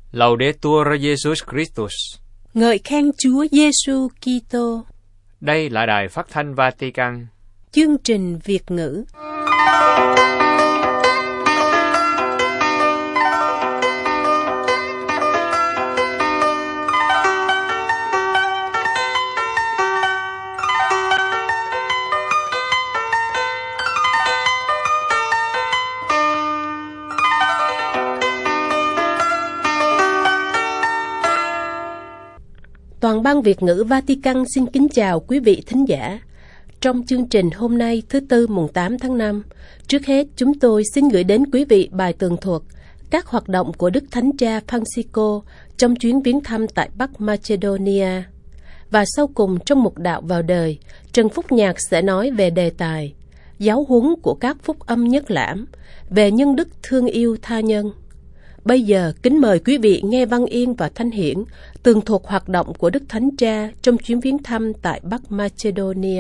Laudetur Jesus Christus. Ngợi khen Chúa Giêsu Kitô. Đây là Đài Phát thanh Vatican. Chương trình Việt ngữ. Toàn ban Việt ngữ Vatican xin kính chào quý vị thính giả. Trong chương trình hôm nay thứ Tư mùng 8 tháng 5, trước hết chúng tôi xin gửi đến quý vị bài tường thuật các hoạt động của Đức Thánh Cha Francisco trong chuyến viếng thăm tại Bắc Macedonia. Và sau cùng trong mục đạo vào đời, Trần Phúc Nhạc sẽ nói về đề tài giáo huấn của các phúc âm nhất lãm, về nhân đức thương yêu tha nhân. Bây giờ, kính mời quý vị nghe Văn Yên và Thanh Hiển tường thuật hoạt động của Đức Thánh Cha trong chuyến viếng thăm tại Bắc Macedonia.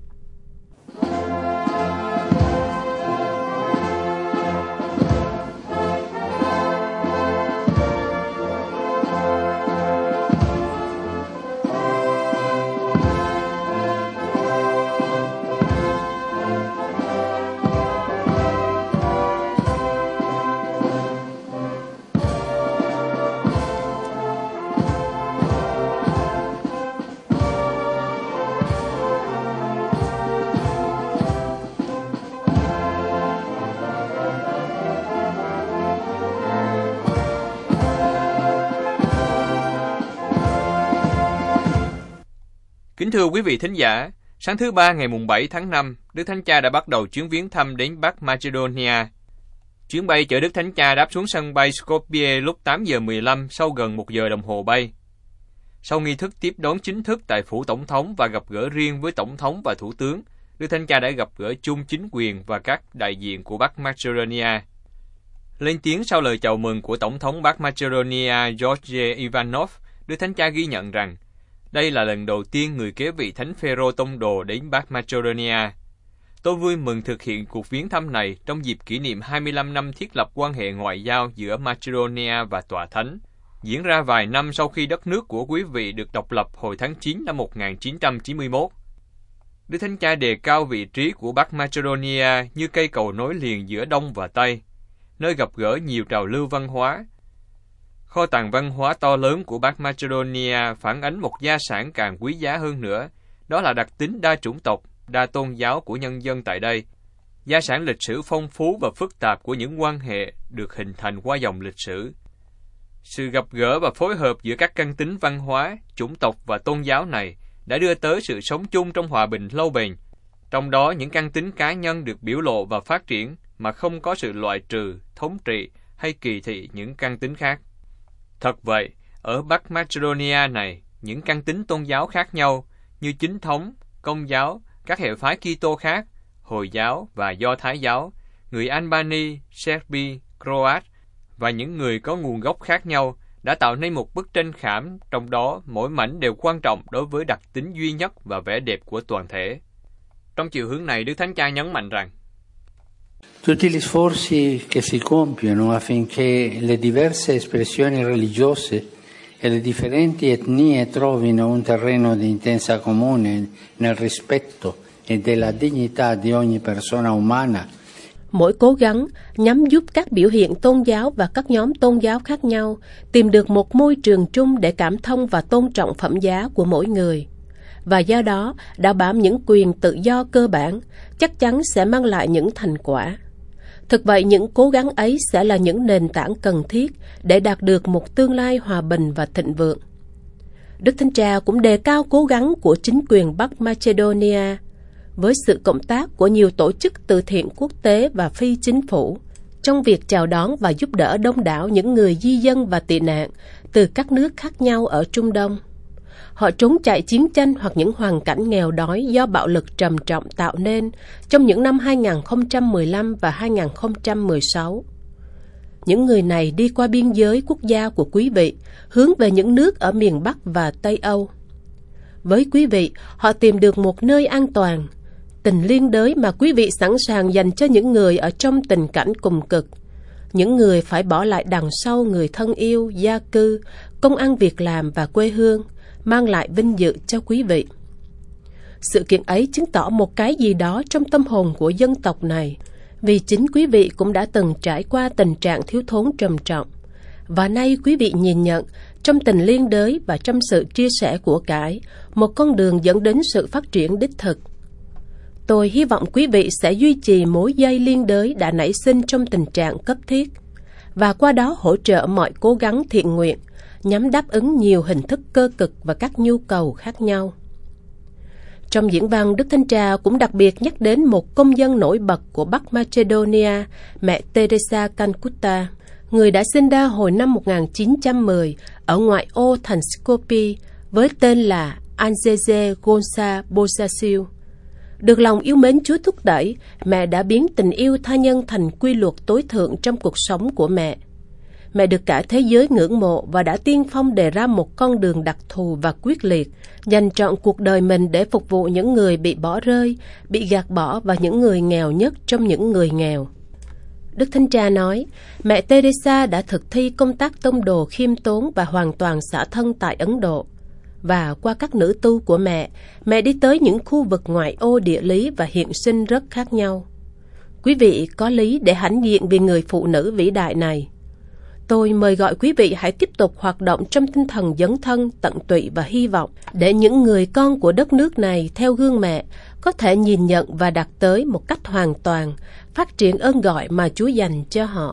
Kính thưa quý vị thính giả, sáng thứ Ba ngày mùng 7 tháng 5, Đức Thánh Cha đã bắt đầu chuyến viếng thăm đến Bắc Macedonia. Chuyến bay chở Đức Thánh Cha đáp xuống sân bay Skopje lúc 8 giờ 15 sau gần 1 giờ đồng hồ bay. Sau nghi thức tiếp đón chính thức tại phủ Tổng thống và gặp gỡ riêng với Tổng thống và Thủ tướng, Đức Thánh Cha đã gặp gỡ chung chính quyền và các đại diện của Bắc Macedonia. Lên tiếng sau lời chào mừng của Tổng thống Bắc Macedonia George Ivanov, Đức Thánh Cha ghi nhận rằng đây là lần đầu tiên người kế vị Thánh Phêrô Tông Đồ đến Bắc Macedonia. Tôi vui mừng thực hiện cuộc viếng thăm này trong dịp kỷ niệm 25 năm thiết lập quan hệ ngoại giao giữa Macedonia và Tòa Thánh, diễn ra vài năm sau khi đất nước của quý vị được độc lập hồi tháng 9 năm 1991. Đức Thánh Cha đề cao vị trí của Bắc Macedonia như cây cầu nối liền giữa Đông và Tây, nơi gặp gỡ nhiều trào lưu văn hóa. Kho tàng văn hóa to lớn của Bắc Macedonia phản ánh một gia sản càng quý giá hơn nữa, đó là đặc tính đa chủng tộc, đa tôn giáo của nhân dân tại đây. Gia sản lịch sử phong phú và phức tạp của những quan hệ được hình thành qua dòng lịch sử. Sự gặp gỡ và phối hợp giữa các căn tính văn hóa, chủng tộc và tôn giáo này đã đưa tới sự sống chung trong hòa bình lâu bền. Trong đó những căn tính cá nhân được biểu lộ và phát triển mà không có sự loại trừ, thống trị hay kỳ thị những căn tính khác. Thật vậy, ở Bắc Macedonia này, những căn tính tôn giáo khác nhau như Chính thống, Công giáo, các hệ phái Kitô khác, Hồi giáo và Do Thái giáo, người Albania, Serbi, Croat và những người có nguồn gốc khác nhau đã tạo nên một bức tranh khảm, trong đó mỗi mảnh đều quan trọng đối với đặc tính duy nhất và vẻ đẹp của toàn thể. Trong chiều hướng này, Đức Thánh Cha nhấn mạnh rằng tutti gli sforzi che si compiono affinché le diverse espressioni religiose e le differenti etnie trovino un terreno di intesa comune nel rispetto e della dignità di ogni persona umana. Mỗi cố gắng nhằm giúp các biểu hiện tôn giáo và các nhóm tôn giáo khác nhau tìm được một môi trường chung để cảm thông và tôn trọng phẩm giá của mỗi người. Và do đó, đảm bảo những quyền tự do cơ bản chắc chắn sẽ mang lại những thành quả. Thực vậy, những cố gắng ấy sẽ là những nền tảng cần thiết để đạt được một tương lai hòa bình và thịnh vượng. Đức Thánh Cha cũng đề cao cố gắng của chính quyền Bắc Macedonia với sự cộng tác của nhiều tổ chức từ thiện quốc tế và phi chính phủ trong việc chào đón và giúp đỡ đông đảo những người di dân và tị nạn từ các nước khác nhau ở Trung Đông. Họ trốn chạy chiến tranh hoặc những hoàn cảnh nghèo đói do bạo lực trầm trọng tạo nên trong những năm 2015 và 2016. Những người này đi qua biên giới quốc gia của quý vị, hướng về những nước ở miền Bắc và Tây Âu. Với quý vị, họ tìm được một nơi an toàn, tình liên đới mà quý vị sẵn sàng dành cho những người ở trong tình cảnh cùng cực, những người phải bỏ lại đằng sau người thân yêu, gia cư, công ăn việc làm và quê hương, mang lại vinh dự cho quý vị. Sự kiện ấy chứng tỏ một cái gì đó trong tâm hồn của dân tộc này, vì chính quý vị cũng đã từng trải qua tình trạng thiếu thốn trầm trọng. Và nay quý vị nhìn nhận, trong tình liên đới và trong sự chia sẻ của cải, một con đường dẫn đến sự phát triển đích thực. Tôi hy vọng quý vị sẽ duy trì mối dây liên đới đã nảy sinh trong tình trạng cấp thiết, và qua đó hỗ trợ mọi cố gắng thiện nguyện, nhằm đáp ứng nhiều hình thức cơ cực và các nhu cầu khác nhau. Trong diễn văn, Đức Thánh Cha cũng đặc biệt nhắc đến một công dân nổi bật của Bắc Macedonia, mẹ Teresa Calcutta, người đã sinh ra hồi năm 1910 ở ngoại ô thành Skopje với tên là Angeje Gonsa Bosasiu. Được lòng yêu mến Chúa thúc đẩy, mẹ đã biến tình yêu tha nhân thành quy luật tối thượng trong cuộc sống của mẹ. Mẹ được cả thế giới ngưỡng mộ và đã tiên phong đề ra một con đường đặc thù và quyết liệt, dành trọn cuộc đời mình để phục vụ những người bị bỏ rơi, bị gạt bỏ và những người nghèo nhất trong những người nghèo. Đức Thánh Cha nói, mẹ Teresa đã thực thi công tác tông đồ khiêm tốn và hoàn toàn xả thân tại Ấn Độ. Và qua các nữ tu của mẹ đi tới những khu vực ngoại ô địa lý và hiện sinh rất khác nhau. Quý vị có lý để hãnh diện vì người phụ nữ vĩ đại này. Tôi mời gọi quý vị hãy tiếp tục hoạt động trong tinh thần dấn thân, tận tụy và hy vọng, để những người con của đất nước này theo gương mẹ có thể nhìn nhận và đạt tới một cách hoàn toàn, phát triển ơn gọi mà Chúa dành cho họ.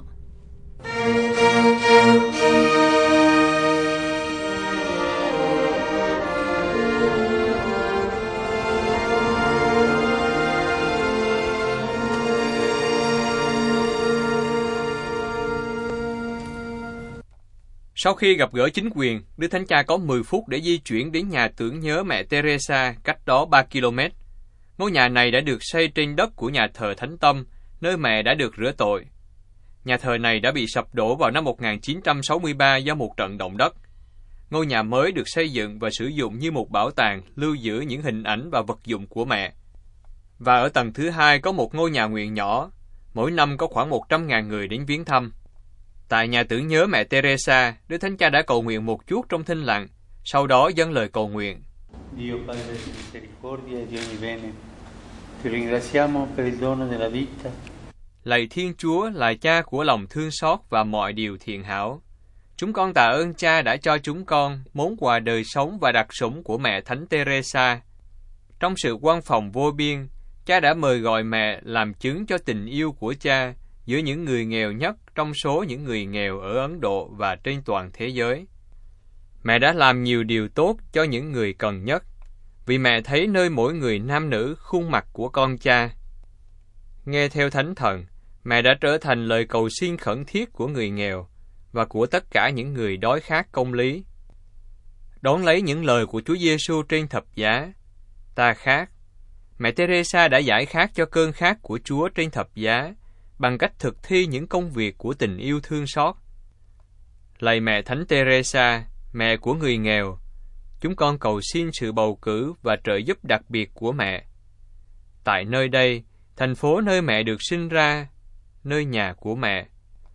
Sau khi gặp gỡ chính quyền, Đức Thánh Cha có 10 phút để di chuyển đến nhà tưởng nhớ mẹ Teresa cách đó 3 km. Ngôi nhà này đã được xây trên đất của nhà thờ Thánh Tâm, nơi mẹ đã được rửa tội. Nhà thờ này đã bị sập đổ vào năm 1963 do một trận động đất. Ngôi nhà mới được xây dựng và sử dụng như một bảo tàng lưu giữ những hình ảnh và vật dụng của mẹ. Và ở tầng thứ 2 có một ngôi nhà nguyện nhỏ, mỗi năm có khoảng 100.000 người đến viếng thăm. Tại nhà tưởng nhớ mẹ Teresa, Đức Thánh Cha đã cầu nguyện một chút trong thinh lặng, sau đó dâng lời cầu nguyện. Dio Padre di misericordia e di ogni bene, ti ringraziamo per il dono della vita. Lạy Thiên Chúa là Cha của lòng thương xót và mọi điều thiện hảo. Chúng con tạ ơn Cha đã cho chúng con món quà đời sống và đặc sủng của mẹ Thánh Teresa. Trong sự quan phòng vô biên, Cha đã mời gọi mẹ làm chứng cho tình yêu của Cha giữa những người nghèo nhất trong số những người nghèo ở Ấn Độ và trên toàn thế giới. Mẹ đã làm nhiều điều tốt cho những người cần nhất, vì mẹ thấy nơi mỗi người nam nữ khuôn mặt của con Cha. Nghe theo Thánh Thần, mẹ đã trở thành lời cầu xin khẩn thiết của người nghèo và của tất cả những người đói khát công lý. Đón lấy những lời của Chúa Giêsu trên thập giá, ta khát. Mẹ Teresa đã giải khát cho cơn khát của Chúa trên thập giá bằng cách thực thi những công việc của tình yêu thương xót. Lạy mẹ Thánh Teresa, mẹ của người nghèo, chúng con cầu xin sự bầu cử và trợ giúp đặc biệt của mẹ. Tại nơi đây, thành phố nơi mẹ được sinh ra, nơi nhà của mẹ.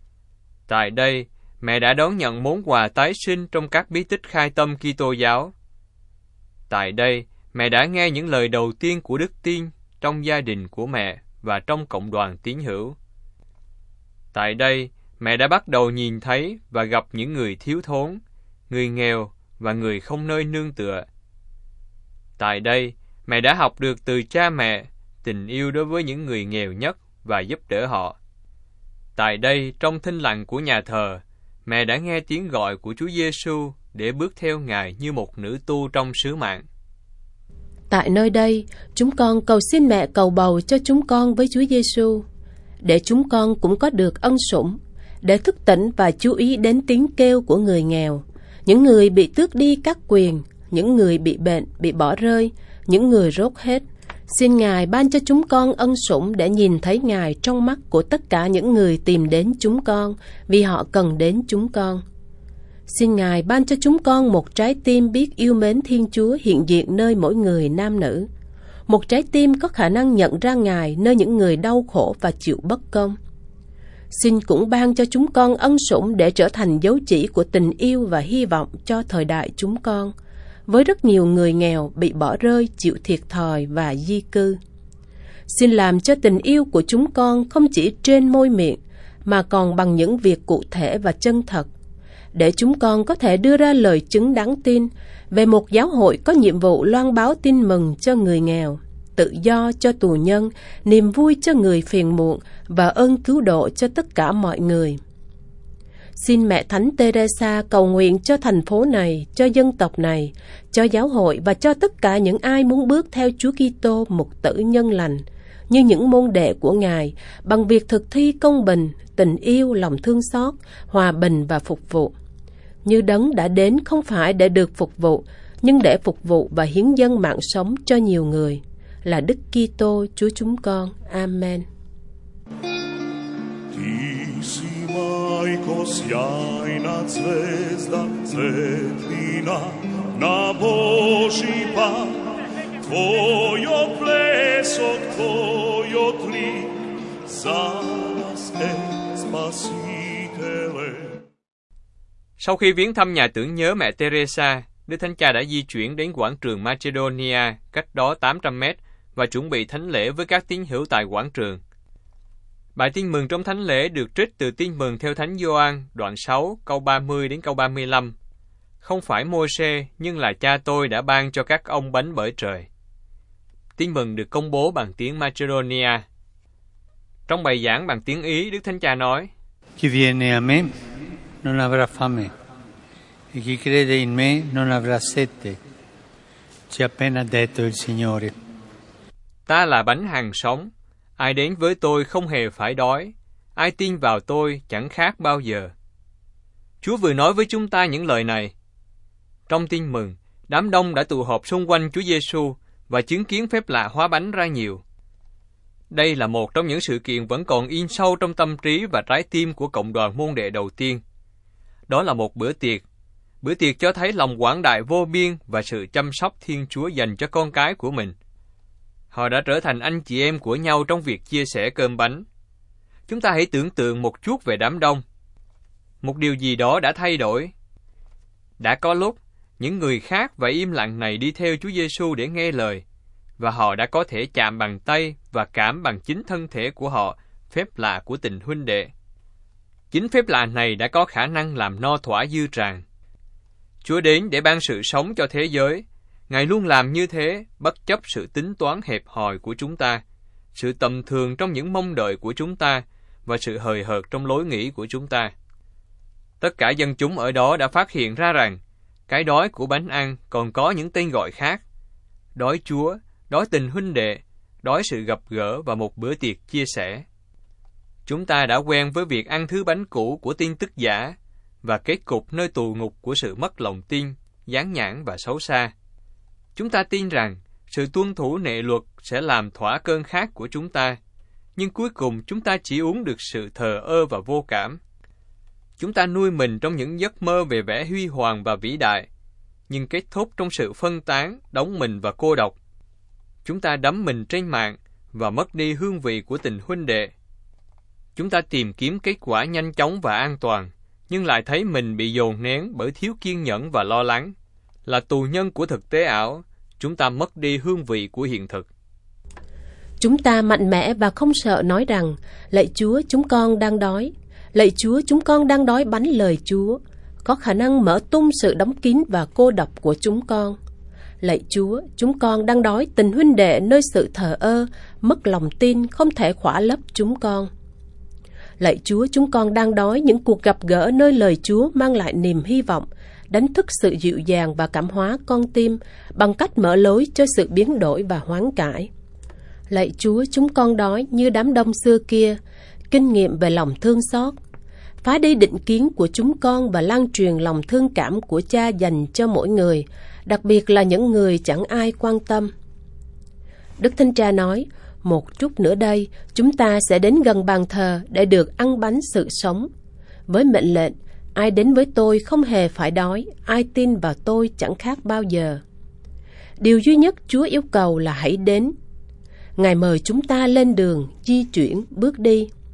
Tại đây, mẹ đã đón nhận món quà tái sinh trong các bí tích khai tâm Kitô giáo. Tại đây, mẹ đã nghe những lời đầu tiên của đức tin trong gia đình của mẹ và trong cộng đoàn tín hữu. Tại đây, mẹ đã bắt đầu nhìn thấy và gặp những người thiếu thốn, người nghèo và người không nơi nương tựa. Tại đây, mẹ đã học được từ cha mẹ tình yêu đối với những người nghèo nhất và giúp đỡ họ. Tại đây, trong thinh lặng của nhà thờ, mẹ đã nghe tiếng gọi của Chúa Giêsu để bước theo Ngài như một nữ tu trong sứ mạng. Tại nơi đây, chúng con cầu xin mẹ cầu bầu cho chúng con với Chúa Giêsu, để chúng con cũng có được ân sủng, để thức tỉnh và chú ý đến tiếng kêu của người nghèo, những người bị tước đi các quyền, những người bị bệnh, bị bỏ rơi, những người rốt hết. Xin Ngài ban cho chúng con ân sủng để nhìn thấy Ngài trong mắt của tất cả những người tìm đến chúng con, vì họ cần đến chúng con. Xin Ngài ban cho chúng con một trái tim biết yêu mến Thiên Chúa hiện diện nơi mỗi người nam nữ, một trái tim có khả năng nhận ra Ngài nơi những người đau khổ và chịu bất công. Xin cũng ban cho chúng con ân sủng để trở thành dấu chỉ của tình yêu và hy vọng cho thời đại chúng con, với rất nhiều người nghèo bị bỏ rơi, chịu thiệt thòi và di cư. Xin làm cho tình yêu của chúng con không chỉ trên môi miệng, mà còn bằng những việc cụ thể và chân thật, để chúng con có thể đưa ra lời chứng đáng tin về một giáo hội có nhiệm vụ loan báo tin mừng cho người nghèo, tự do cho tù nhân, niềm vui cho người phiền muộn và ơn cứu độ cho tất cả mọi người. Xin Mẹ Thánh Teresa cầu nguyện cho thành phố này, cho dân tộc này, cho giáo hội và cho tất cả những ai muốn bước theo Chúa Kitô mục tử nhân lành, như những môn đệ của Ngài, bằng việc thực thi công bình, tình yêu, lòng thương xót, hòa bình và phục vụ. Như Đấng đã đến không phải để được phục vụ, nhưng để phục vụ và hiến dâng mạng sống cho nhiều người, là Đức Kitô Chúa chúng con. Amen. Sau khi viếng thăm nhà tưởng nhớ mẹ Teresa, Đức Thánh Cha đã di chuyển đến quảng trường Macedonia, cách đó 800 mét, và chuẩn bị thánh lễ với các tín hữu tại quảng trường. Bài tin mừng trong thánh lễ được trích từ tin mừng theo Thánh Gioan, đoạn 6, câu 30 đến câu 35. Không phải Mô-sê, nhưng là Cha tôi đã ban cho các ông bánh bởi trời. Tin mừng được công bố bằng tiếng Macedonia. Trong bài giảng bằng tiếng Ý, Đức Thánh Cha nói: Chi viene a me non avrà fame, e chi crede in me non avrà sete. Ci ha appena detto il Signore. Ta là bánh hằng sống, ai đến với tôi không hề phải đói, ai tin vào tôi chẳng khát bao giờ. Chúa vừa nói với chúng ta những lời này. Trong tin mừng, đám đông đã tụ họp xung quanh Chúa Giêsu và chứng kiến phép lạ hóa bánh ra nhiều. Đây là một trong những sự kiện vẫn còn in sâu trong tâm trí và trái tim của cộng đoàn môn đệ đầu tiên. Đó là một bữa tiệc cho thấy lòng quảng đại vô biên và sự chăm sóc Thiên Chúa dành cho con cái của mình. Họ đã trở thành anh chị em của nhau trong việc chia sẻ cơm bánh. Chúng ta hãy tưởng tượng một chút về đám đông. Một điều gì đó đã thay đổi. Đã có lúc, những người khác và im lặng này đi theo Chúa Giêsu để nghe lời, và họ đã có thể chạm bằng tay và cảm bằng chính thân thể của họ phép lạ của tình huynh đệ. Chính phép lạ này đã có khả năng làm no thỏa dư tràn. Chúa đến để ban sự sống cho thế giới. Ngài luôn làm như thế, bất chấp sự tính toán hẹp hòi của chúng ta, sự tầm thường trong những mong đợi của chúng ta, và sự hời hợt trong lối nghĩ của chúng ta. Tất cả dân chúng ở đó đã phát hiện ra rằng, cái đói của bánh ăn còn có những tên gọi khác. Đói Chúa, đói tình huynh đệ, đói sự gặp gỡ và một bữa tiệc chia sẻ. Chúng ta đã quen với việc ăn thứ bánh cũ của tin tức giả, và kết cục nơi tù ngục của sự mất lòng tin, dán nhãn và xấu xa. Chúng ta tin rằng sự tuân thủ nệ luật sẽ làm thỏa cơn khát của chúng ta, nhưng cuối cùng chúng ta chỉ uống được sự thờ ơ và vô cảm. Chúng ta nuôi mình trong những giấc mơ về vẻ huy hoàng và vĩ đại, nhưng kết thúc trong sự phân tán, đóng mình và cô độc. Chúng ta đắm mình trên mạng và mất đi hương vị của tình huynh đệ. Chúng ta tìm kiếm kết quả nhanh chóng và an toàn, nhưng lại thấy mình bị dồn nén bởi thiếu kiên nhẫn và lo lắng. Là tù nhân của thực tế ảo, chúng ta mất đi hương vị của hiện thực. Chúng ta mạnh mẽ và không sợ nói rằng, lạy Chúa, chúng con đang đói. Lạy Chúa, chúng con đang đói bánh lời Chúa. Có khả năng mở tung sự đóng kín và cô độc của chúng con. Lạy Chúa, chúng con đang đói tình huynh đệ nơi sự thờ ơ, mất lòng tin không thể khỏa lấp chúng con. Lạy Chúa, chúng con đang đói những cuộc gặp gỡ nơi lời Chúa mang lại niềm hy vọng, đánh thức sự dịu dàng và cảm hóa con tim bằng cách mở lối cho sự biến đổi và hoán cải. Lạy Chúa, chúng con đói như đám đông xưa kia, kinh nghiệm về lòng thương xót. Phá đi định kiến của chúng con và lan truyền lòng thương cảm của Cha dành cho mỗi người, đặc biệt là những người chẳng ai quan tâm. Đức Thánh Cha nói, một chút nữa đây, chúng ta sẽ đến gần bàn thờ để được ăn bánh sự sống. Với mệnh lệnh, ai đến với tôi không hề phải đói, ai tin vào tôi chẳng khác bao giờ. Điều duy nhất Chúa yêu cầu là hãy đến. Ngài mời chúng ta lên đường, di chuyển, bước đi.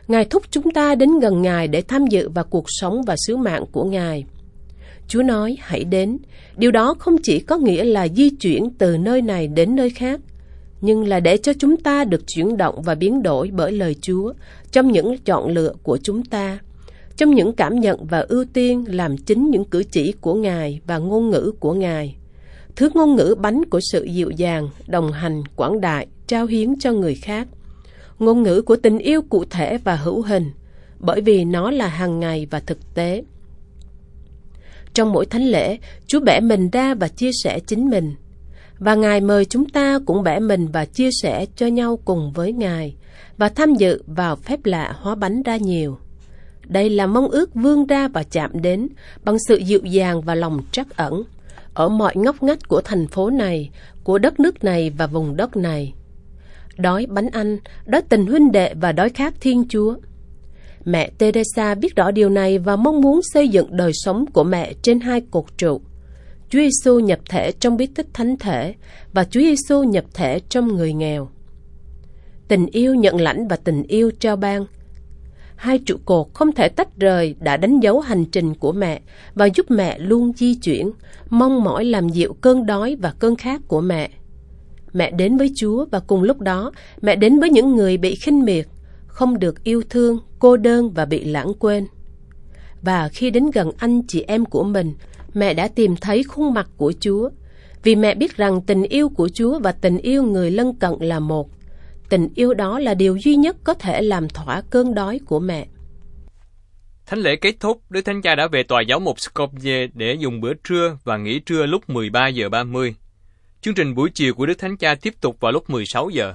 Ngài thúc chúng ta đến gần Ngài để tham dự vào cuộc sống và sứ mạng của Ngài. Chúa nói hãy đến. Điều đó không chỉ có nghĩa là di chuyển từ nơi này đến nơi khác, nhưng là để cho chúng ta được chuyển động và biến đổi bởi lời Chúa trong những chọn lựa của chúng ta, trong những cảm nhận và ưu tiên làm chính những cử chỉ của Ngài và ngôn ngữ của Ngài. Thứ ngôn ngữ bánh của sự dịu dàng, đồng hành, quảng đại, trao hiến cho người khác. Ngôn ngữ của tình yêu cụ thể và hữu hình, bởi vì nó là hàng ngày và thực tế. Trong mỗi thánh lễ, Chúa bẻ mình ra và chia sẻ chính mình. Và Ngài mời chúng ta cũng bẻ mình và chia sẻ cho nhau cùng với Ngài và tham dự vào phép lạ hóa bánh ra nhiều. Đây là mong ước vươn ra và chạm đến bằng sự dịu dàng và lòng trắc ẩn ở mọi ngóc ngách của thành phố này, của đất nước này và vùng đất này. Đói bánh ăn, đói tình huynh đệ và đói khát Thiên Chúa. Mẹ Teresa biết rõ điều này và mong muốn xây dựng đời sống của mẹ trên hai cột trụ: Chúa Giêsu nhập thể trong bí tích thánh thể và Chúa Giêsu nhập thể trong người nghèo. Tình yêu nhận lãnh và tình yêu trao ban, hai trụ cột không thể tách rời, đã đánh dấu hành trình của mẹ và giúp mẹ luôn di chuyển, mong mỏi làm dịu cơn đói và cơn khát của mẹ. Mẹ đến với Chúa và cùng lúc đó mẹ đến với những người bị khinh miệt, không được yêu thương, cô đơn và bị lãng quên. Và khi đến gần anh chị em của mình, mẹ đã tìm thấy khuôn mặt của Chúa, vì mẹ biết rằng tình yêu của Chúa và tình yêu người lân cận là một. Tình yêu đó là điều duy nhất có thể làm thỏa cơn đói của mẹ. Thánh lễ kết thúc, Đức Thánh Cha đã về tòa giáo mục Skopje để dùng bữa trưa và nghỉ trưa lúc 13 giờ 30. Chương trình buổi chiều của Đức Thánh Cha tiếp tục vào lúc 16 giờ.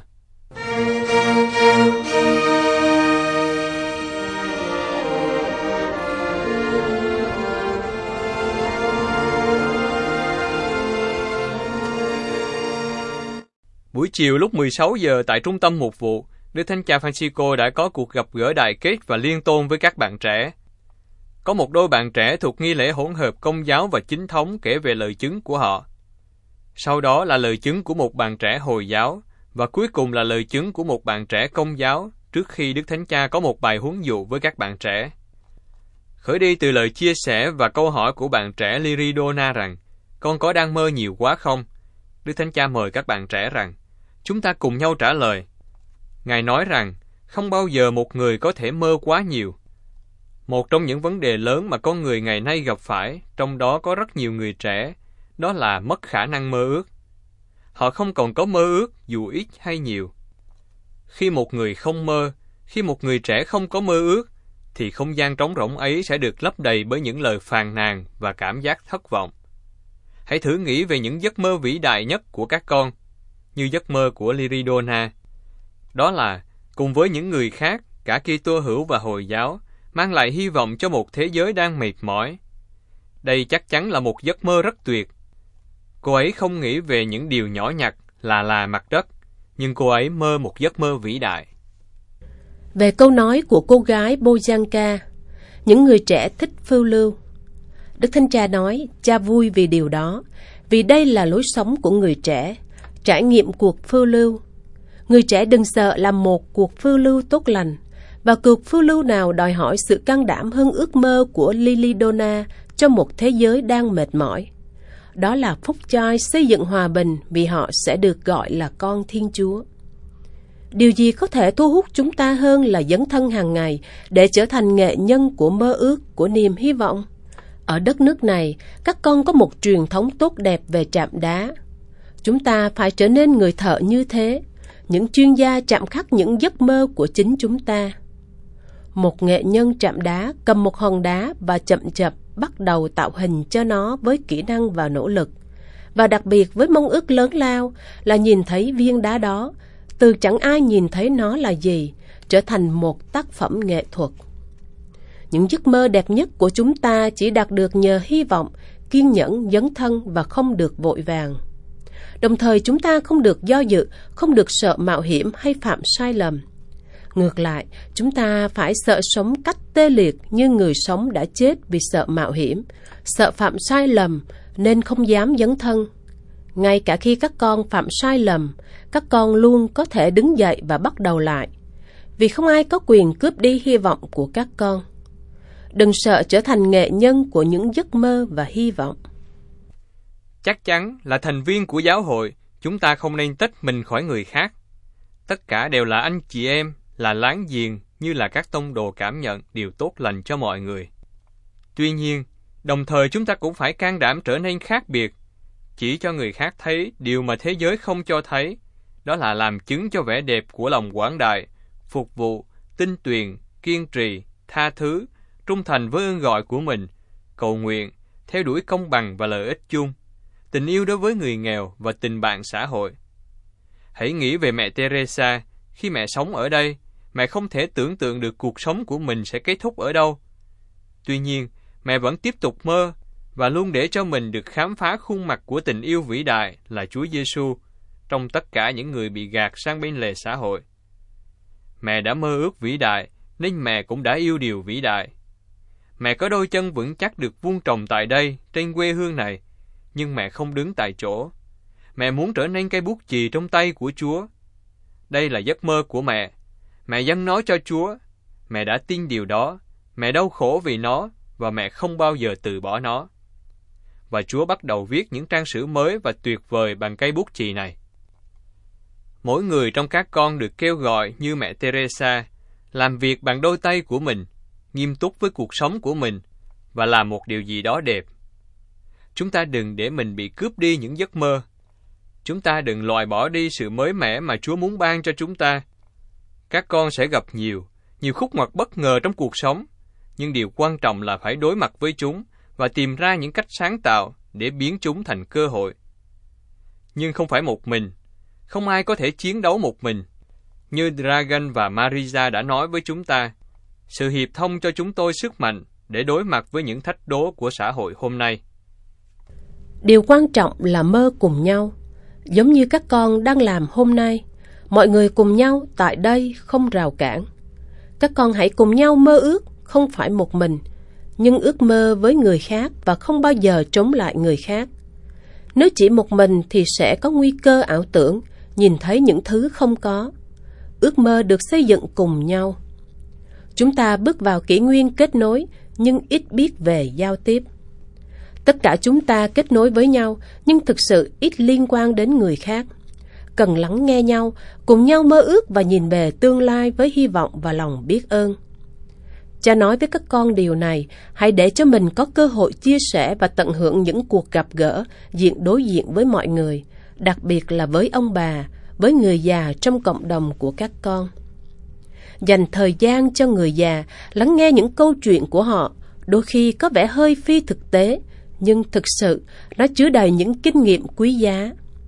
Buổi chiều lúc 16 giờ tại Trung tâm Mục vụ, Đức Thánh Cha Francisco đã có cuộc gặp gỡ đại kết và liên tôn với các bạn trẻ. Có một đôi bạn trẻ thuộc nghi lễ hỗn hợp Công giáo và Chính thống kể về lời chứng của họ. Sau đó là lời chứng của một bạn trẻ Hồi giáo, và cuối cùng là lời chứng của một bạn trẻ Công giáo, trước khi Đức Thánh Cha có một bài huấn dụ với các bạn trẻ. Khởi đi từ lời chia sẻ và câu hỏi của bạn trẻ Liridona rằng, con có đang mơ nhiều quá không? Đức Thánh Cha mời các bạn trẻ rằng, chúng ta cùng nhau trả lời. Ngài nói rằng, không bao giờ một người có thể mơ quá nhiều. Một trong những vấn đề lớn mà con người ngày nay gặp phải, trong đó có rất nhiều người trẻ, đó là mất khả năng mơ ước. Họ không còn có mơ ước dù ít hay nhiều. Khi một người không mơ, khi một người trẻ không có mơ ước, thì không gian trống rỗng ấy sẽ được lấp đầy bởi những lời phàn nàn và cảm giác thất vọng. Hãy thử nghĩ về những giấc mơ vĩ đại nhất của các con, như giấc mơ của Liridona. Đó là, cùng với những người khác, cả Kitô hữu và Hồi giáo, mang lại hy vọng cho một thế giới đang mệt mỏi. Đây chắc chắn là một giấc mơ rất tuyệt. Cô ấy không nghĩ về những điều nhỏ nhặt là mặt đất, nhưng cô ấy mơ một giấc mơ vĩ đại. Về câu nói của cô gái Bojanka, những người trẻ thích phiêu lưu. Đức Thánh Cha nói, Cha vui vì điều đó, vì đây là lối sống của người trẻ, trải nghiệm cuộc phiêu lưu. Người trẻ đừng sợ làm một cuộc phiêu lưu tốt lành, và cuộc phiêu lưu nào đòi hỏi sự can đảm hơn ước mơ của Liridona cho một thế giới đang mệt mỏi. Đó là phúc choi xây dựng hòa bình, vì họ sẽ được gọi là con Thiên Chúa. Điều gì có thể thu hút chúng ta hơn là dấn thân hàng ngày để trở thành nghệ nhân của mơ ước, của niềm hy vọng? Ở đất nước này, các con có một truyền thống tốt đẹp về chạm đá. Chúng ta phải trở nên người thợ như thế, những chuyên gia chạm khắc những giấc mơ của chính chúng ta. Một nghệ nhân chạm đá cầm một hòn đá và chậm chậm bắt đầu tạo hình cho nó với kỹ năng và nỗ lực, và đặc biệt với mong ước lớn lao là nhìn thấy viên đá đó, từ chẳng ai nhìn thấy nó là gì, trở thành một tác phẩm nghệ thuật. Những giấc mơ đẹp nhất của chúng ta chỉ đạt được nhờ hy vọng, kiên nhẫn, dấn thân và không được vội vàng. Đồng thời chúng ta không được do dự, không được sợ mạo hiểm hay phạm sai lầm. Ngược lại, chúng ta phải sợ sống cách tê liệt như người sống đã chết vì sợ mạo hiểm, sợ phạm sai lầm nên không dám dấn thân. Ngay cả khi các con phạm sai lầm, các con luôn có thể đứng dậy và bắt đầu lại. vì không ai có quyền cướp đi hy vọng của các con. Đừng sợ trở thành nghệ nhân của những giấc mơ và hy vọng. Chắc chắn là thành viên của giáo hội, chúng ta không nên tách mình khỏi người khác. Tất cả đều là anh chị em, là láng giềng, như là các tông đồ cảm nhận điều tốt lành cho mọi người. Tuy nhiên, đồng thời chúng ta cũng phải can đảm trở nên khác biệt, chỉ cho người khác thấy điều mà thế giới không cho thấy, đó là làm chứng cho vẻ đẹp của lòng quảng đại, phục vụ, tinh tuyền, kiên trì, tha thứ, trung thành với ơn gọi của mình, cầu nguyện, theo đuổi công bằng và lợi ích chung, tình yêu đối với người nghèo và tình bạn xã hội. Hãy nghĩ về mẹ Teresa, khi mẹ sống ở đây, mẹ không thể tưởng tượng được cuộc sống của mình sẽ kết thúc ở đâu. Tuy nhiên, mẹ vẫn tiếp tục mơ và luôn để cho mình được khám phá khuôn mặt của tình yêu vĩ đại là Chúa Giêsu trong tất cả những người bị gạt sang bên lề xã hội. Mẹ đã mơ ước vĩ đại, nên mẹ cũng đã yêu điều vĩ đại. Mẹ có đôi chân vững chắc được vuông trồng tại đây, trên quê hương này, nhưng mẹ không đứng tại chỗ. Mẹ muốn trở nên cây bút chì trong tay của Chúa. Đây là giấc mơ của mẹ. Mẹ dâng nó cho Chúa. Mẹ đã tin điều đó. Mẹ đau khổ vì nó, và mẹ không bao giờ từ bỏ nó. Và Chúa bắt đầu viết những trang sử mới và tuyệt vời bằng cây bút chì này. Mỗi người trong các con được kêu gọi như mẹ Teresa, làm việc bằng đôi tay của mình, nghiêm túc với cuộc sống của mình, và làm một điều gì đó đẹp. Chúng ta đừng để mình bị cướp đi những giấc mơ. Chúng ta đừng loại bỏ đi sự mới mẻ mà Chúa muốn ban cho chúng ta. Các con sẽ gặp nhiều khúc ngoặt bất ngờ trong cuộc sống, nhưng điều quan trọng là phải đối mặt với chúng và tìm ra những cách sáng tạo để biến chúng thành cơ hội. Nhưng không phải một mình. Không ai có thể chiến đấu một mình. Như Dragan và Marisa đã nói với chúng ta, sự hiệp thông cho chúng tôi sức mạnh để đối mặt với những thách đố của xã hội hôm nay. Điều quan trọng là mơ cùng nhau, giống như các con đang làm hôm nay. Mọi người cùng nhau tại đây không rào cản. Các con hãy cùng nhau mơ ước, không phải một mình, nhưng ước mơ với người khác và không bao giờ chống lại người khác. Nếu chỉ một mình thì sẽ có nguy cơ ảo tưởng, nhìn thấy những thứ không có. Ước mơ được xây dựng cùng nhau. Chúng ta bước vào kỷ nguyên kết nối, nhưng ít biết về giao tiếp. Tất cả chúng ta kết nối với nhau, nhưng thực sự ít liên quan đến người khác. Cần lắng nghe nhau, cùng nhau mơ ước và nhìn về tương lai với hy vọng và lòng biết ơn. Cha nói với các con điều này, hãy để cho mình có cơ hội chia sẻ và tận hưởng những cuộc gặp gỡ, đối diện với mọi người, đặc biệt là với ông bà, với người già trong cộng đồng của các con. Dành thời gian cho người già, lắng nghe những câu chuyện của họ, đôi khi có vẻ hơi phi thực tế, nhưng thực sự nó chứa đầy những kinh nghiệm quý giá.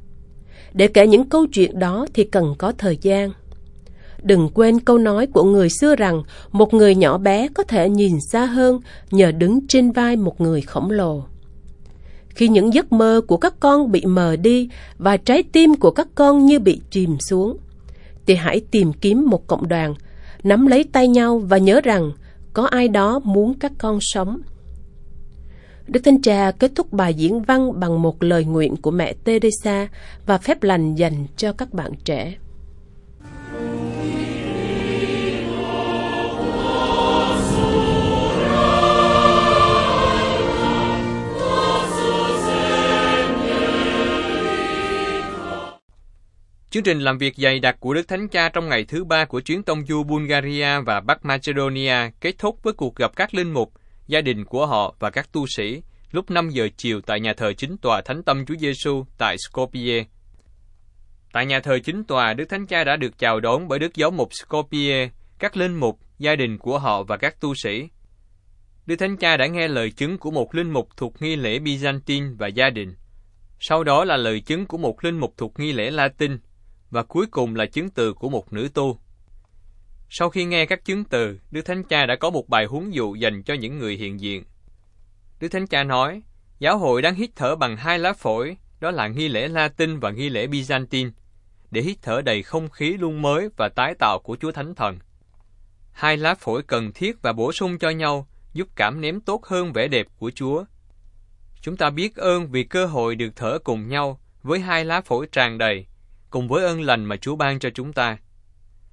Để kể những câu chuyện đó thì cần có thời gian. Đừng quên câu nói của người xưa rằng một người nhỏ bé có thể nhìn xa hơn nhờ đứng trên vai một người khổng lồ. Khi những giấc mơ của các con bị mờ đi và trái tim của các con như bị chìm xuống, thì hãy tìm kiếm một cộng đoàn, nắm lấy tay nhau và nhớ rằng có ai đó muốn các con sống. Đức Thánh Cha kết thúc bài diễn văn bằng một lời nguyện của mẹ Teresa và phép lành dành cho các bạn trẻ. Chương trình làm việc dày đặc của Đức Thánh Cha trong ngày thứ 3 của chuyến tông du Bulgaria và Bắc Macedonia kết thúc với cuộc gặp các linh mục, gia đình của họ và các tu sĩ lúc 5 giờ chiều tại nhà thờ chính tòa Thánh Tâm Chúa Giêsu tại Skopje. Tại nhà thờ chính tòa, Đức Thánh Cha đã được chào đón bởi Đức Giáo mục Skopje, các linh mục, gia đình của họ và các tu sĩ. Đức Thánh Cha đã nghe lời chứng của một linh mục thuộc nghi lễ Byzantine và gia đình. Sau đó là lời chứng của một linh mục thuộc nghi lễ Latin, và cuối cùng là chứng từ của một nữ tu. Sau khi nghe các chứng từ, Đức Thánh Cha đã có một bài huấn dụ dành cho những người hiện diện. Đức Thánh Cha nói, giáo hội đang hít thở bằng 2 lá phổi, đó là nghi lễ Latin và nghi lễ Byzantine, để hít thở đầy không khí luôn mới và tái tạo của Chúa Thánh Thần. 2 lá phổi cần thiết và bổ sung cho nhau, giúp cảm nếm tốt hơn vẻ đẹp của Chúa. Chúng ta biết ơn vì cơ hội được thở cùng nhau với 2 lá phổi tràn đầy, cùng với ơn lành mà Chúa ban cho chúng ta.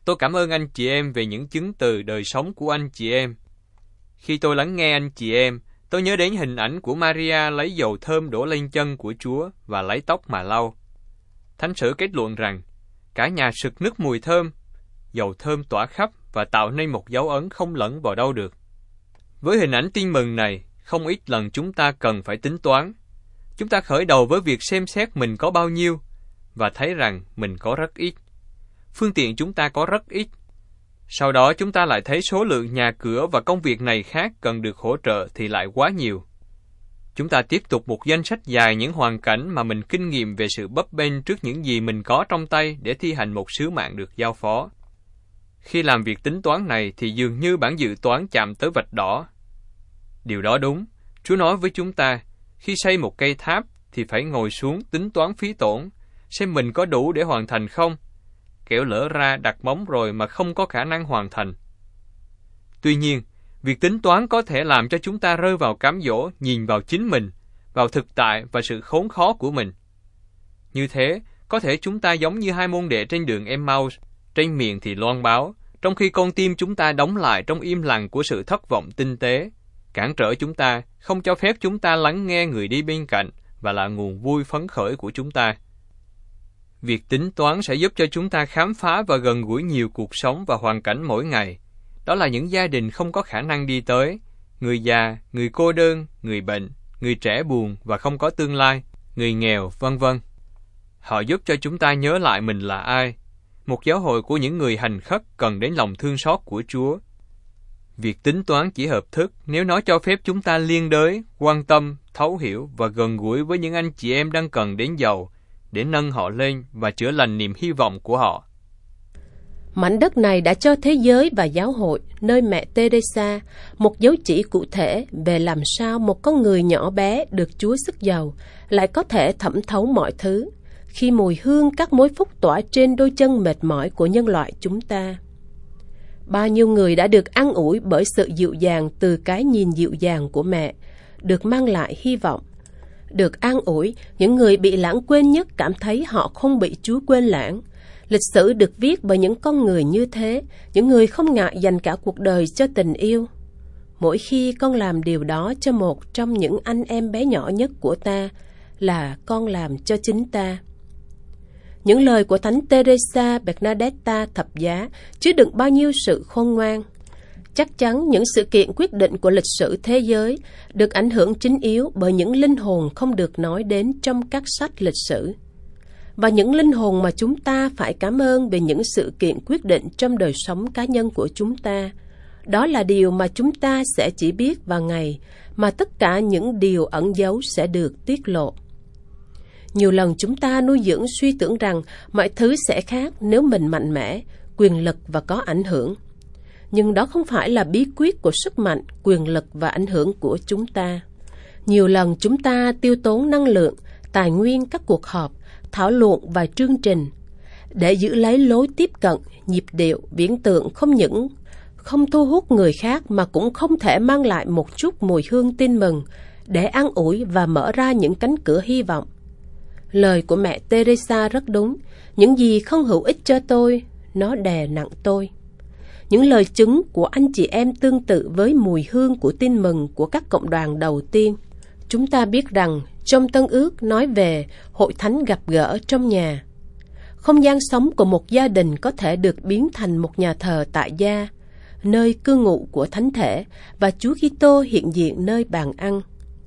Tôi cảm ơn anh chị em về những chứng từ đời sống của anh chị em. Khi tôi lắng nghe anh chị em, tôi nhớ đến hình ảnh của Maria lấy dầu thơm đổ lên chân của Chúa và lấy tóc mà lau. Thánh sử kết luận rằng, cả nhà sực nức mùi thơm, dầu thơm tỏa khắp và tạo nên một dấu ấn không lẫn vào đâu được. Với hình ảnh tin mừng này, không ít lần chúng ta cần phải tính toán. Chúng ta khởi đầu với việc xem xét mình có bao nhiêu, và thấy rằng mình có rất ít. Phương tiện chúng ta có rất ít. Sau đó chúng ta lại thấy số lượng nhà cửa và công việc này khác cần được hỗ trợ thì lại quá nhiều. Chúng ta tiếp tục một danh sách dài những hoàn cảnh mà mình kinh nghiệm về sự bấp bênh trước những gì mình có trong tay để thi hành một sứ mạng được giao phó. Khi làm việc tính toán này thì dường như bản dự toán chạm tới vạch đỏ. Điều đó đúng. Chúa nói với chúng ta, khi xây một cây tháp thì phải ngồi xuống tính toán phí tổn, xem mình có đủ để hoàn thành không, kẻo lỡ ra đặt móng rồi mà không có khả năng hoàn thành. Tuy nhiên, việc tính toán có thể làm cho chúng ta rơi vào cám dỗ nhìn vào chính mình, vào thực tại và sự khốn khó của mình. Như thế, có thể chúng ta giống như hai môn đệ trên đường Emmaus, trên miệng thì loan báo, trong khi con tim chúng ta đóng lại trong im lặng của sự thất vọng tinh tế, cản trở chúng ta, không cho phép chúng ta lắng nghe người đi bên cạnh và là nguồn vui phấn khởi của chúng ta. Việc tính toán sẽ giúp cho chúng ta khám phá và gần gũi nhiều cuộc sống và hoàn cảnh mỗi ngày. Đó là những gia đình không có khả năng đi tới, người già, người cô đơn, người bệnh, người trẻ buồn và không có tương lai, người nghèo, vân vân. Họ giúp cho chúng ta nhớ lại mình là ai. Một giáo hội của những người hành khất cần đến lòng thương xót của Chúa. Việc tính toán chỉ hợp thức nếu nó cho phép chúng ta liên đới, quan tâm, thấu hiểu và gần gũi với những anh chị em đang cần đến giàu, để nâng họ lên và chữa lành niềm hy vọng của họ. Mảnh đất này đã cho thế giới và giáo hội, nơi mẹ Teresa, một dấu chỉ cụ thể về làm sao một con người nhỏ bé được Chúa sức giàu lại có thể thẩm thấu mọi thứ, khi mùi hương các mối phúc tỏa trên đôi chân mệt mỏi của nhân loại chúng ta. Bao nhiêu người đã được an ủi bởi sự dịu dàng từ cái nhìn dịu dàng của mẹ, được mang lại hy vọng. Được an ủi, những người bị lãng quên nhất cảm thấy họ không bị Chúa quên lãng. Lịch sử được viết bởi những con người như thế, những người không ngại dành cả cuộc đời cho tình yêu. Mỗi khi con làm điều đó cho một trong những anh em bé nhỏ nhất của ta, là con làm cho chính ta. Những lời của Thánh Teresa Bernadetta thập giá chứa đựng bao nhiêu sự khôn ngoan. Chắc chắn những sự kiện quyết định của lịch sử thế giới được ảnh hưởng chính yếu bởi những linh hồn không được nói đến trong các sách lịch sử. Và những linh hồn mà chúng ta phải cảm ơn về những sự kiện quyết định trong đời sống cá nhân của chúng ta, đó là điều mà chúng ta sẽ chỉ biết vào ngày mà tất cả những điều ẩn giấu sẽ được tiết lộ. Nhiều lần chúng ta nuôi dưỡng suy tưởng rằng mọi thứ sẽ khác nếu mình mạnh mẽ, quyền lực và có ảnh hưởng. Nhưng đó không phải là bí quyết của sức mạnh, quyền lực và ảnh hưởng của chúng ta. Nhiều lần chúng ta tiêu tốn năng lượng, tài nguyên các cuộc họp, thảo luận và chương trình để giữ lấy lối tiếp cận, nhịp điệu, viễn tượng không những không thu hút người khác mà cũng không thể mang lại một chút mùi hương tin mừng để an ủi và mở ra những cánh cửa hy vọng. Lời của mẹ Teresa rất đúng, những gì không hữu ích cho tôi, nó đè nặng tôi. Những lời chứng của anh chị em tương tự với mùi hương của tin mừng của các cộng đoàn đầu tiên. Chúng ta biết rằng trong Tân Ước nói về hội thánh gặp gỡ trong nhà. Không gian sống của một gia đình có thể được biến thành một nhà thờ tại gia, nơi cư ngụ của thánh thể và Chúa Kitô hiện diện nơi bàn ăn.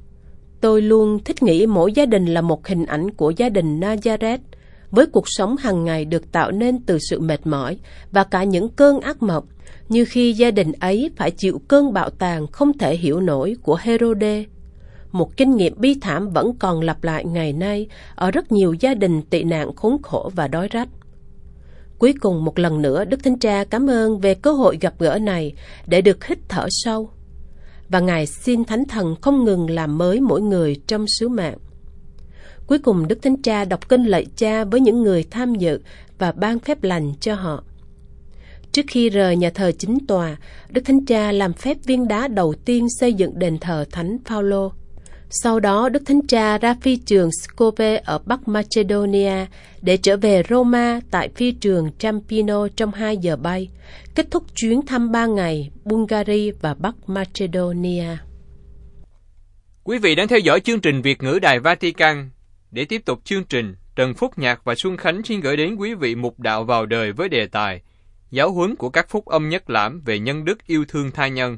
Tôi luôn thích nghĩ mỗi gia đình là một hình ảnh của gia đình Nazareth, với cuộc sống hàng ngày được tạo nên từ sự mệt mỏi và cả những cơn ác mộng, như khi gia đình ấy phải chịu cơn bạo tàn không thể hiểu nổi của Herode. Một kinh nghiệm bi thảm vẫn còn lặp lại ngày nay ở rất nhiều gia đình tị nạn khốn khổ và đói rách. Cuối cùng một lần nữa, Đức Thánh Cha cảm ơn về cơ hội gặp gỡ này để được hít thở sâu. Và Ngài xin Thánh Thần không ngừng làm mới mỗi người trong sứ mạng. Cuối cùng Đức Thánh Cha đọc kinh lạy Cha với những người tham dự và ban phép lành cho họ. Trước khi rời nhà thờ chính tòa, Đức Thánh Cha làm phép viên đá đầu tiên xây dựng đền thờ Thánh Phaolô. Sau đó, Đức Thánh Cha ra phi trường Skopje ở Bắc Macedonia để trở về Roma tại phi trường Campino trong 2 giờ bay, kết thúc chuyến thăm 3 ngày Bulgaria và Bắc Macedonia. Quý vị đang theo dõi chương trình Việt ngữ Đài Vatican. Để tiếp tục chương trình, Trần Phúc Nhạc và Xuân Khánh xin gửi đến quý vị mục đạo vào đời với đề tài Giáo huấn của các phúc âm nhất lãm về nhân đức yêu thương tha nhân.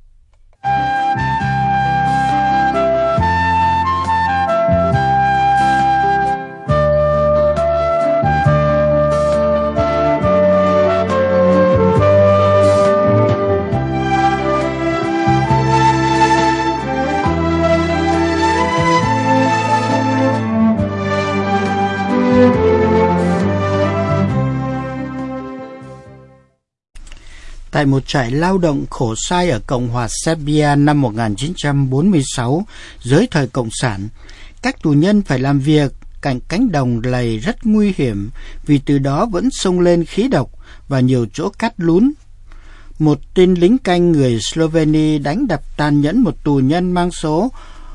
Tại một trại lao động khổ sai ở Cộng hòa Serbia năm 1946, dưới thời Cộng sản, các tù nhân phải làm việc cạnh cánh đồng lầy rất nguy hiểm vì từ đó vẫn xông lên khí độc và nhiều chỗ cắt lún. Một tên lính canh người Slovenia đánh đập tàn nhẫn một tù nhân mang số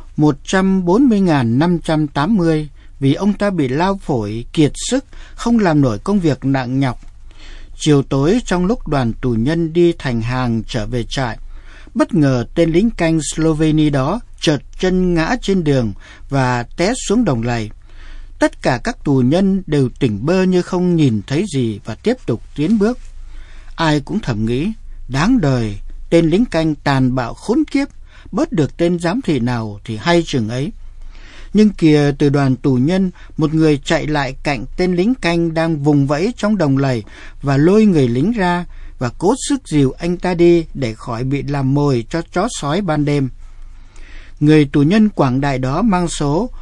140.580 vì ông ta bị lao phổi, kiệt sức, không làm nổi công việc nặng nhọc. Chiều tối trong lúc đoàn tù nhân đi thành hàng trở về trại, bất ngờ tên lính canh Slovenia đó chợt chân ngã trên đường và té xuống đồng lầy. Tất cả các tù nhân đều tỉnh bơ như không nhìn thấy gì và tiếp tục tiến bước. Ai cũng thầm nghĩ, đáng đời, tên lính canh tàn bạo khốn kiếp, bớt được tên giám thị nào thì hay chừng ấy. Nhưng kìa, từ đoàn tù nhân, một người chạy lại cạnh tên lính canh đang vùng vẫy trong đồng lầy và lôi người lính ra và cố sức dìu anh ta đi để khỏi bị làm mồi cho chó sói ban đêm. Người tù nhân quảng đại đó mang số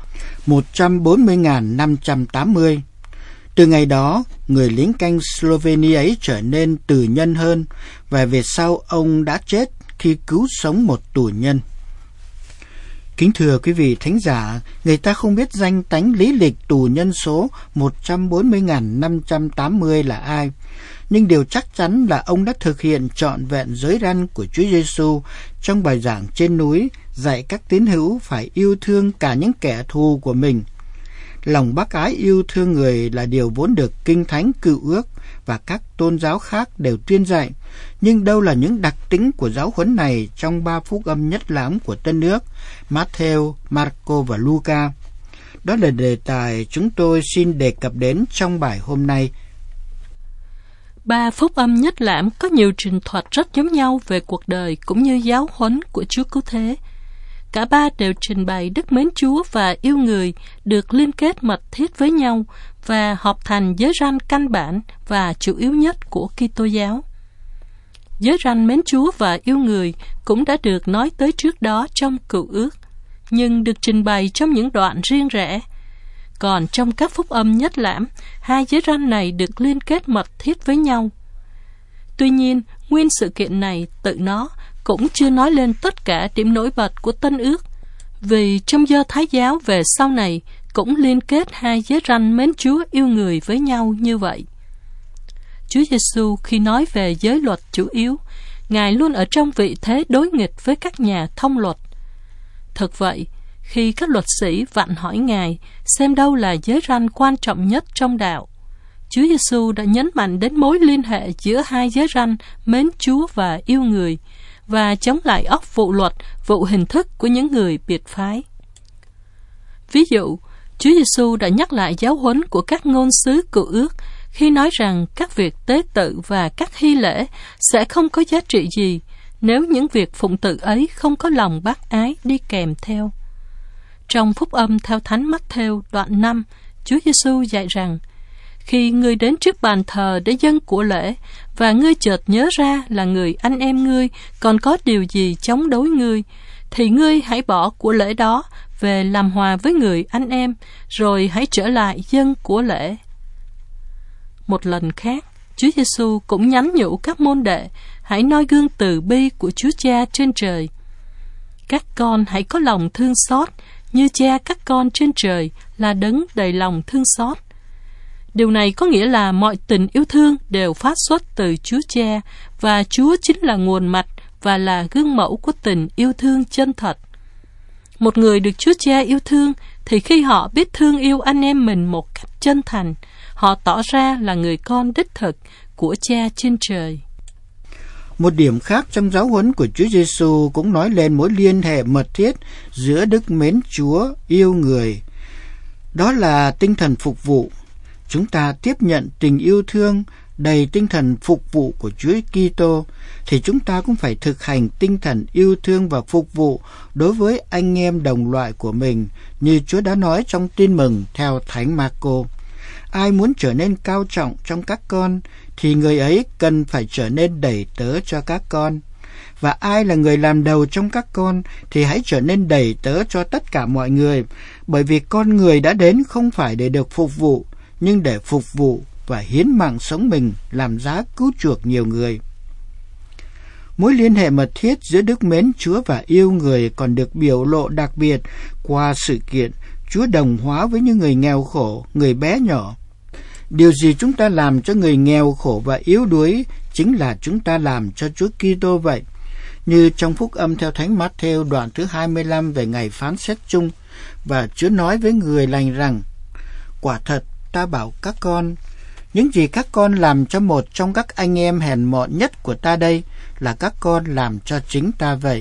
140.580. Từ ngày đó, người lính canh Slovenia ấy trở nên từ nhân hơn và về sau ông đã chết khi cứu sống một tù nhân. Kính thưa quý vị thính giả, người ta không biết danh tánh lý lịch tù nhân số 140.580 là ai, nhưng điều chắc chắn là ông đã thực hiện trọn vẹn giới răn của Chúa Giêsu trong bài giảng trên núi, dạy các tín hữu phải yêu thương cả những kẻ thù của mình. Lòng bác ái yêu thương người là điều vốn được Kinh Thánh Cựu Ước và các tôn giáo khác đều tuyên dạy, nhưng đâu là những đặc tính của giáo huấn này trong 3 phúc âm nhất lãm của Tân Ước, Matthew, Marco và Luca? Đó là đề tài chúng tôi xin đề cập đến trong bài hôm nay. 3 phúc âm nhất lãm có nhiều trình thuật rất giống nhau về cuộc đời cũng như giáo huấn của Chúa Cứu Thế. Cả ba đều trình bày đức mến Chúa và yêu người được liên kết mật thiết với nhau và hợp thành giới răn căn bản và chủ yếu nhất của Kitô giáo. Giới răn mến Chúa và yêu người cũng đã được nói tới trước đó trong Cựu Ước, nhưng được trình bày trong những đoạn riêng rẽ. Còn trong các phúc âm nhất lãm, 2 giới răn này được liên kết mật thiết với nhau. Tuy nhiên, nguyên sự kiện này tự nó cũng chưa nói lên tất cả điểm nổi bật của Tân Ước, vì trong Do Thái giáo về sau này cũng liên kết 2 giới răn mến Chúa yêu người với nhau như vậy. Chúa Giêsu khi nói về giới luật chủ yếu, Ngài luôn ở trong vị thế đối nghịch với các nhà thông luật. Thực vậy, khi các luật sĩ vặn hỏi Ngài xem đâu là giới răn quan trọng nhất trong đạo, Chúa Giêsu đã nhấn mạnh đến mối liên hệ giữa 2 giới răn mến Chúa và yêu người, và chống lại óc vụ luật, vụ hình thức của những người biệt phái. Ví dụ, Chúa Giêsu đã nhắc lại giáo huấn của các ngôn sứ Cựu Ước khi nói rằng các việc tế tự và các hy lễ sẽ không có giá trị gì nếu những việc phụng tự ấy không có lòng bác ái đi kèm theo. Trong phúc âm theo Thánh Matthew đoạn 5, Chúa Giêsu dạy rằng, khi ngươi đến trước bàn thờ để dâng của lễ, và ngươi chợt nhớ ra là người anh em ngươi còn có điều gì chống đối ngươi, thì ngươi hãy bỏ của lễ đó về làm hòa với người anh em, rồi hãy trở lại dâng của lễ. Một lần khác, Chúa Giêsu cũng nhắn nhủ các môn đệ hãy noi gương từ bi của Chúa Cha trên trời. Các con hãy có lòng thương xót như Cha các con trên trời là đấng đầy lòng thương xót. Điều này có nghĩa là mọi tình yêu thương đều phát xuất từ Chúa Cha, và Chúa chính là nguồn mạch và là gương mẫu của tình yêu thương chân thật. Một người được Chúa Cha yêu thương thì khi họ biết thương yêu anh em mình một cách chân thành, họ tỏ ra là người con đích thực của Cha trên trời. Một điểm khác trong giáo huấn của Chúa Giêsu cũng nói lên mối liên hệ mật thiết giữa đức mến Chúa, yêu người. Đó là tinh thần phục vụ. Chúng ta tiếp nhận tình yêu thương đầy tinh thần phục vụ của Chúa Kitô thì chúng ta cũng phải thực hành tinh thần yêu thương và phục vụ đối với anh em đồng loại của mình, như Chúa đã nói trong Tin mừng theo Thánh Marco. Ai muốn trở nên cao trọng trong các con thì người ấy cần phải trở nên đầy tớ cho các con. Và ai là người làm đầu trong các con thì hãy trở nên đầy tớ cho tất cả mọi người, bởi vì con người đã đến không phải để được phục vụ, nhưng để phục vụ và hiến mạng sống mình làm giá cứu chuộc nhiều người. Mối liên hệ mật thiết giữa đức mến Chúa và yêu người còn được biểu lộ đặc biệt qua sự kiện Chúa đồng hóa với những người nghèo khổ, người bé nhỏ. Điều gì chúng ta làm cho người nghèo khổ và yếu đuối chính là chúng ta làm cho Chúa Kitô vậy. Như trong Phúc Âm theo Thánh Mát-thêu đoạn thứ 25 về ngày phán xét chung, và Chúa nói với người lành rằng: quả thật ta bảo các con, những gì các con làm cho một trong các anh em hèn mọn nhất của ta đây là các con làm cho chính ta vậy.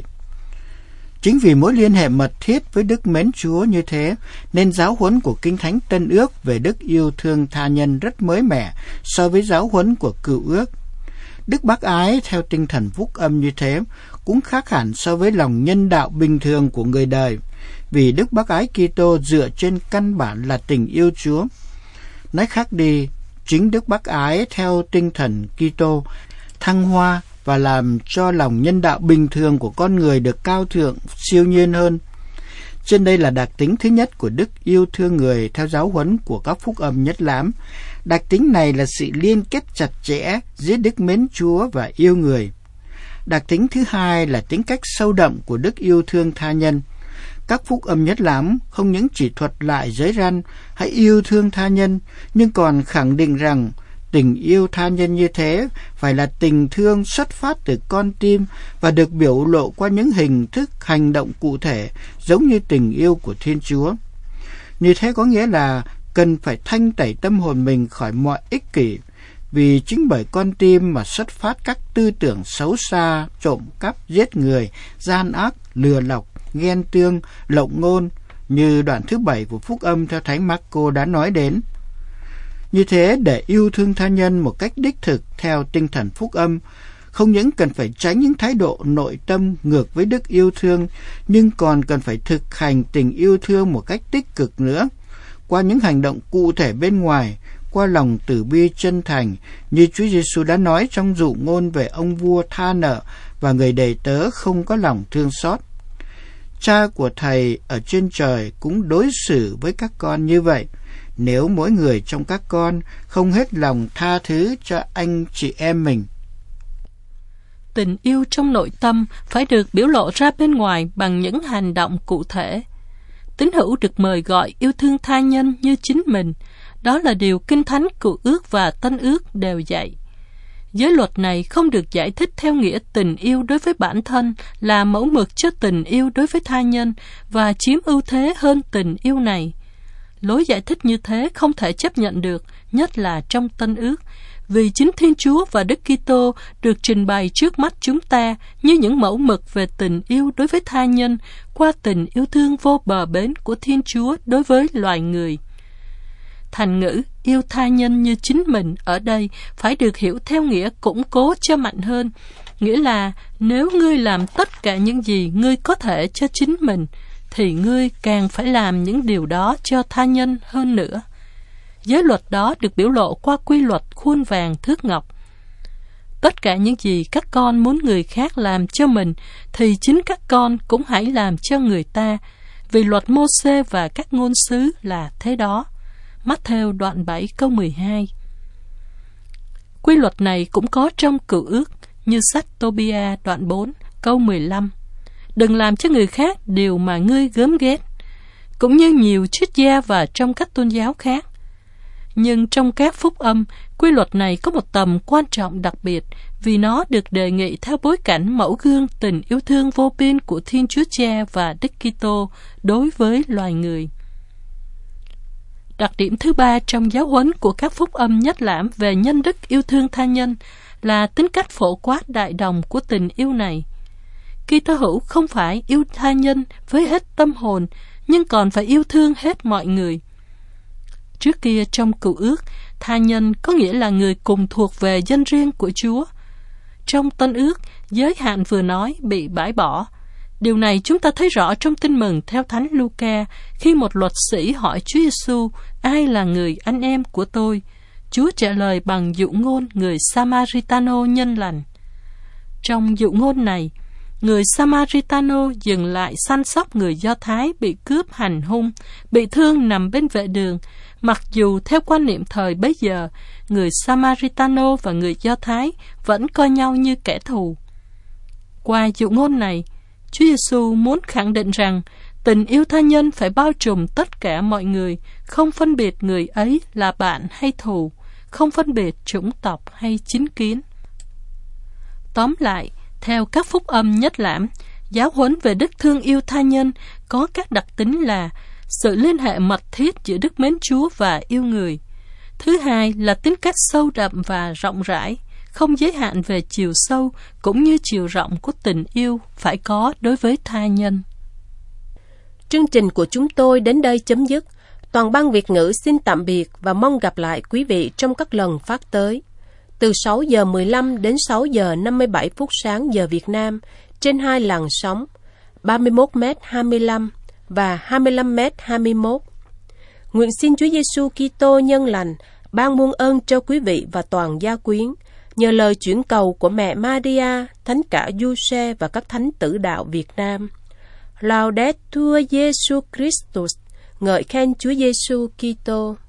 Chính vì mối liên hệ mật thiết với đức mến Chúa như thế, nên giáo huấn của Kinh Thánh Tân Ước về đức yêu thương tha nhân rất mới mẻ so với giáo huấn của Cựu Ước. Đức bác ái theo tinh thần Phúc Âm như thế cũng khác hẳn so với lòng nhân đạo bình thường của người đời, vì đức bác ái Kitô dựa trên căn bản là tình yêu Chúa. Nói khác đi, chính đức bác ái theo tinh thần Kitô thăng hoa và làm cho lòng nhân đạo bình thường của con người được cao thượng, siêu nhiên hơn. Trên đây là đặc tính thứ nhất của đức yêu thương người theo giáo huấn của các Phúc Âm Nhất Lám. Đặc tính này là sự liên kết chặt chẽ giữa đức mến Chúa và yêu người. Đặc tính thứ hai là tính cách sâu đậm của đức yêu thương tha nhân. Các Phúc Âm Nhất Lám không những chỉ thuật lại giới răn hãy yêu thương tha nhân, nhưng còn khẳng định rằng tình yêu tha nhân như thế phải là tình thương xuất phát từ con tim và được biểu lộ qua những hình thức hành động cụ thể, giống như tình yêu của Thiên Chúa. Như thế có nghĩa là cần phải thanh tẩy tâm hồn mình khỏi mọi ích kỷ, vì chính bởi con tim mà xuất phát các tư tưởng xấu xa, trộm cắp, giết người, gian ác, lừa lọc, ghen tương, lộng ngôn, như đoạn thứ 7 của Phúc Âm theo Thánh Marco đã nói đến. Như thế, để yêu thương tha nhân một cách đích thực theo tinh thần Phúc Âm, không những cần phải tránh những thái độ nội tâm ngược với đức yêu thương, nhưng còn cần phải thực hành tình yêu thương một cách tích cực nữa, qua những hành động cụ thể bên ngoài, qua lòng từ bi chân thành, như Chúa Giêsu đã nói trong dụ ngôn về ông vua tha nợ và người đầy tớ không có lòng thương xót. Cha của Thầy ở trên trời cũng đối xử với các con như vậy. Nếu mỗi người trong các con không hết lòng tha thứ cho anh chị em mình. Tình yêu trong nội tâm phải được biểu lộ ra bên ngoài bằng những hành động cụ thể. Tín hữu được mời gọi yêu thương tha nhân như chính mình. Đó là điều Kinh Thánh Cựu Ước và Tân Ước đều dạy. Giới luật này không được giải thích theo nghĩa tình yêu đối với bản thân là mẫu mực cho tình yêu đối với tha nhân và chiếm ưu thế hơn tình yêu này. Lối giải thích như thế không thể chấp nhận được, nhất là trong Tân Ước, vì chính Thiên Chúa và Đức Kitô được trình bày trước mắt chúng ta như những mẫu mực về tình yêu đối với tha nhân qua tình yêu thương vô bờ bến của Thiên Chúa đối với loài người. Thành ngữ yêu tha nhân như chính mình ở đây phải được hiểu theo nghĩa củng cố cho mạnh hơn, nghĩa là nếu ngươi làm tất cả những gì ngươi có thể cho chính mình, thì ngươi càng phải làm những điều đó cho tha nhân hơn nữa. Giới luật đó được biểu lộ qua quy luật khuôn vàng thước ngọc. Tất cả những gì các con muốn người khác làm cho mình, thì chính các con cũng hãy làm cho người ta, vì luật Mô-sê và các ngôn sứ là thế đó. Mát-thêu đoạn 7 câu 12. Quy luật này cũng có trong Cựu Ước, như sách Tô-bi-a đoạn 4 câu 15. Đừng làm cho người khác điều mà ngươi gớm ghét, cũng như nhiều triết gia và trong các tôn giáo khác. Nhưng trong các phúc âm, quy luật này có một tầm quan trọng đặc biệt vì nó được đề nghị theo bối cảnh mẫu gương tình yêu thương vô biên của Thiên Chúa Cha và Đức Kitô đối với loài người. Đặc điểm thứ ba trong giáo huấn của các phúc âm nhất lãm về nhân đức yêu thương tha nhân là tính cách phổ quát đại đồng của tình yêu này. Kitô hữu không phải yêu tha nhân với hết tâm hồn, nhưng còn phải yêu thương hết mọi người. Trước kia trong Cựu Ước, tha nhân có nghĩa là người cùng thuộc về dân riêng của Chúa. Trong Tân Ước, giới hạn vừa nói bị bãi bỏ. Điều này chúng ta thấy rõ trong Tin Mừng theo Thánh Luca, khi một luật sĩ hỏi Chúa Giêsu, ai là người anh em của tôi? Chúa trả lời bằng dụ ngôn người Samaritano nhân lành. Trong dụ ngôn này, người Samaritano dừng lại săn sóc người Do Thái bị cướp hành hung, bị thương nằm bên vệ đường, mặc dù theo quan niệm thời bấy giờ, người Samaritano và người Do Thái vẫn coi nhau như kẻ thù. Qua dụ ngôn này, Chúa Giêsu muốn khẳng định rằng tình yêu tha nhân phải bao trùm tất cả mọi người, không phân biệt người ấy là bạn hay thù, không phân biệt chủng tộc hay chính kiến. Tóm lại, theo các phúc âm nhất lãm, giáo huấn về đức thương yêu tha nhân có các đặc tính là sự liên hệ mật thiết giữa đức mến Chúa và yêu người. Thứ hai là tính cách sâu đậm và rộng rãi, không giới hạn về chiều sâu cũng như chiều rộng của tình yêu phải có đối với tha nhân. Chương trình của chúng tôi đến đây chấm dứt. Toàn ban Việt ngữ xin tạm biệt và mong gặp lại quý vị trong các lần phát tới. Từ 6 giờ 15 đến 6 giờ 57 phút sáng giờ Việt Nam trên hai làn sóng 31m25 và 25m21. Nguyện xin Chúa Giêsu Kitô nhân lành ban muôn ơn cho quý vị và toàn gia quyến, nhờ lời chuyển cầu của mẹ Maria, Thánh cả Giuse và các thánh tử đạo Việt Nam. Laudetur Jesus Christus, ngợi khen Chúa Giêsu Kitô.